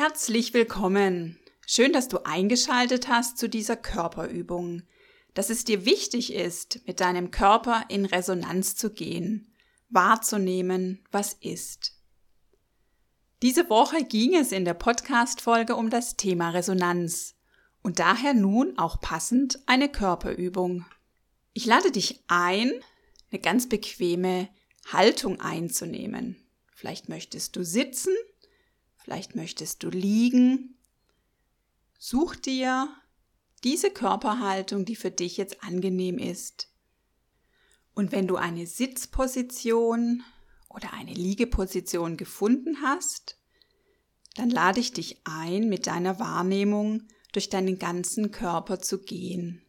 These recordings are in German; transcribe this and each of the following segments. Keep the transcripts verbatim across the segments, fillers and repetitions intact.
Herzlich willkommen. Schön, dass du eingeschaltet hast zu dieser Körperübung, dass es dir wichtig ist, mit deinem Körper in Resonanz zu gehen, wahrzunehmen, was ist. Diese Woche ging es in der Podcast-Folge um das Thema Resonanz und daher nun auch passend eine Körperübung. Ich lade dich ein, eine ganz bequeme Haltung einzunehmen. Vielleicht möchtest du sitzen, vielleicht möchtest du liegen. Such dir diese Körperhaltung, die für dich jetzt angenehm ist. Und wenn du eine Sitzposition oder eine Liegeposition gefunden hast, dann lade ich dich ein, mit deiner Wahrnehmung durch deinen ganzen Körper zu gehen.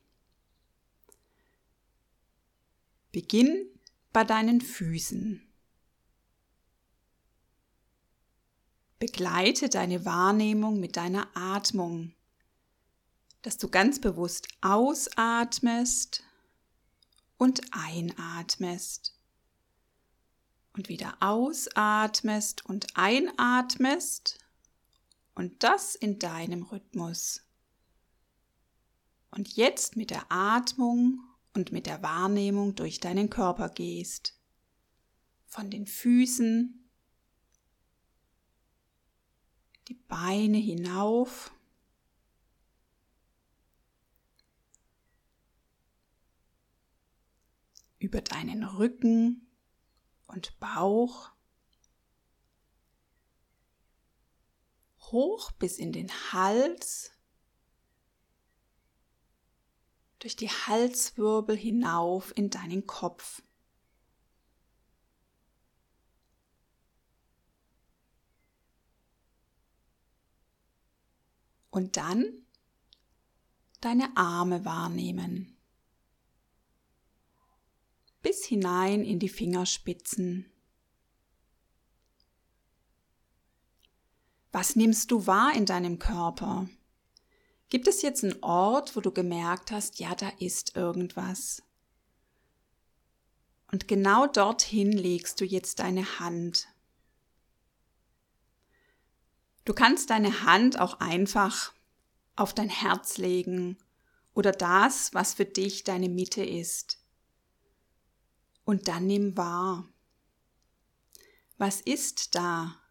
Beginn bei deinen Füßen. Begleite deine Wahrnehmung mit deiner Atmung, dass du ganz bewusst ausatmest und einatmest und wieder ausatmest und einatmest und das in deinem Rhythmus. Und jetzt mit der Atmung und mit der Wahrnehmung durch deinen Körper gehst, von den Füßen, die Beine hinauf, über deinen Rücken und Bauch, hoch bis in den Hals, durch die Halswirbel hinauf in deinen Kopf. Und dann deine Arme wahrnehmen, bis hinein in die Fingerspitzen. Was nimmst du wahr in deinem Körper? Gibt es jetzt einen Ort, wo du gemerkt hast, ja, da ist irgendwas? Und genau dorthin legst du jetzt deine Hand. Du kannst deine Hand auch einfach auf dein Herz legen oder das, was für dich deine Mitte ist. Und dann nimm wahr. Was ist da?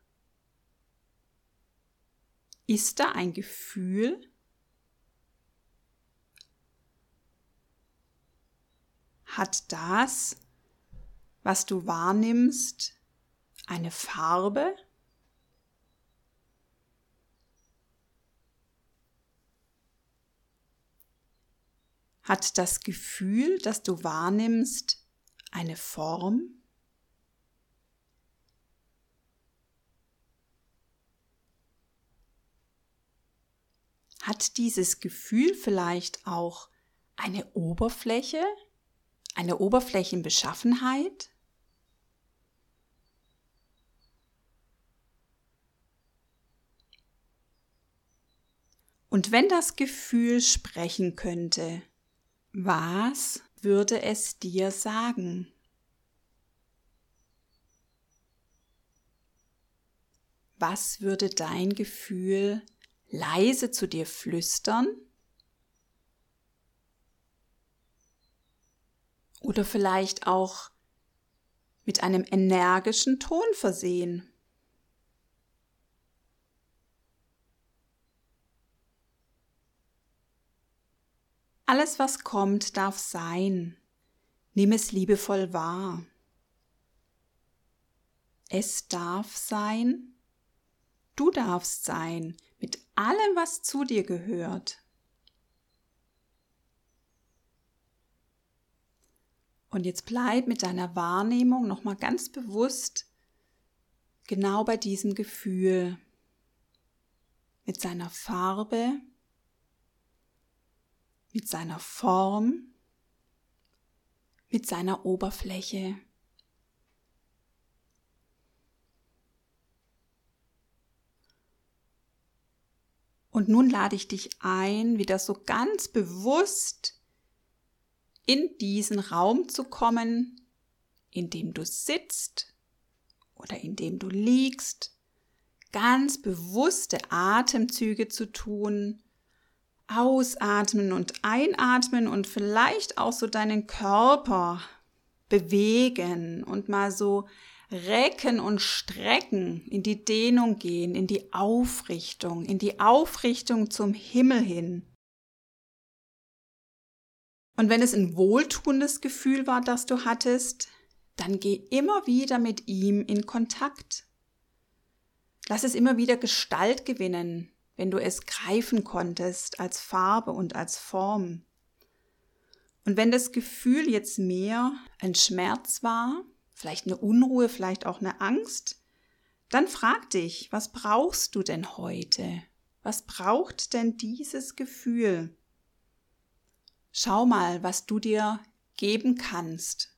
Ist da ein Gefühl? Hat das, was du wahrnimmst, eine Farbe? Hat das Gefühl, das du wahrnimmst, eine Form? Hat dieses Gefühl vielleicht auch eine Oberfläche, eine Oberflächenbeschaffenheit? Und wenn das Gefühl sprechen könnte, was würde es dir sagen? Was würde dein Gefühl leise zu dir flüstern? Oder vielleicht auch mit einem energischen Ton versehen? Alles, was kommt, darf sein. Nimm es liebevoll wahr. Es darf sein. Du darfst sein, mit allem, was zu dir gehört. Und jetzt bleib mit deiner Wahrnehmung nochmal ganz bewusst genau bei diesem Gefühl, mit seiner Farbe, mit seiner Form, mit seiner Oberfläche. Und nun lade ich dich ein, wieder so ganz bewusst in diesen Raum zu kommen, in dem du sitzt oder in dem du liegst, ganz bewusste Atemzüge zu tun. Ausatmen und einatmen und vielleicht auch so deinen Körper bewegen und mal so recken und strecken, in die Dehnung gehen, in die Aufrichtung, in die Aufrichtung zum Himmel hin. Und wenn es ein wohltuendes Gefühl war, das du hattest, dann geh immer wieder mit ihm in Kontakt. Lass es immer wieder Gestalt gewinnen, wenn du es greifen konntest als Farbe und als Form. Und wenn das Gefühl jetzt mehr ein Schmerz war, vielleicht eine Unruhe, vielleicht auch eine Angst, dann frag dich, was brauchst du denn heute? Was braucht denn dieses Gefühl? Schau mal, was du dir geben kannst.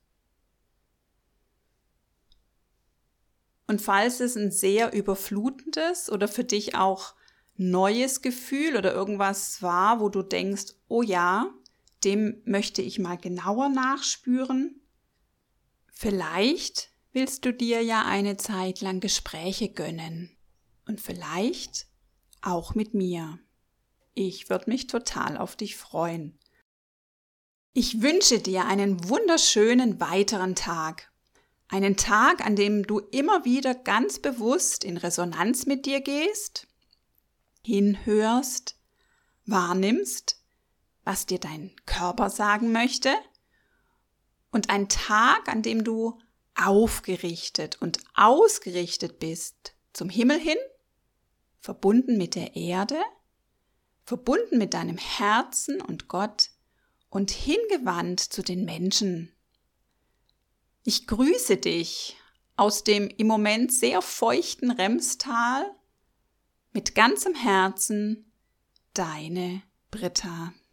Und falls es ein sehr überflutendes oder für dich auch neues Gefühl oder irgendwas war, wo du denkst, oh ja, dem möchte ich mal genauer nachspüren. Vielleicht willst du dir ja eine Zeit lang Gespräche gönnen und vielleicht auch mit mir. Ich würde mich total auf dich freuen. Ich wünsche dir einen wunderschönen weiteren Tag. Einen Tag, an dem du immer wieder ganz bewusst in Resonanz mit dir gehst, hinhörst, wahrnimmst, was dir dein Körper sagen möchte, und ein Tag, an dem du aufgerichtet und ausgerichtet bist zum Himmel hin, verbunden mit der Erde, verbunden mit deinem Herzen und Gott und hingewandt zu den Menschen. Ich grüße dich aus dem im Moment sehr feuchten Remstal mit ganzem Herzen, deine Britta.